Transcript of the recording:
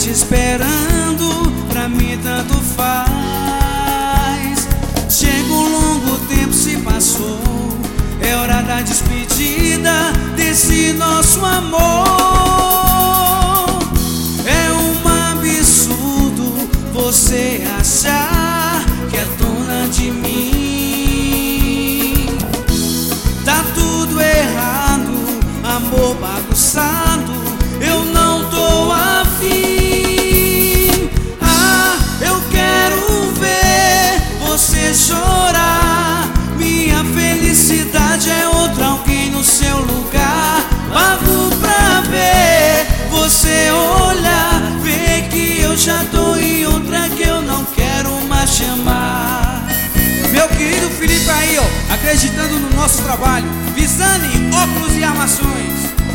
te esperando, pra mim tanto faz. Chega um longo tempo se passou, é hora da despedida desse nosso amor. É um absurdo você achar que é dona de mim. Tá tudo errado, amor bagunçado, eu não tô afim. Ah, eu quero ver você chorar. Minha felicidade é outra, alguém no seu lugar. Pago pra ver você olhar, ver que eu já tô em outra que eu não quero mais te amar. Meu querido Felipe aí, ó, acreditando no nosso trabalho. Visane, óculos e armações.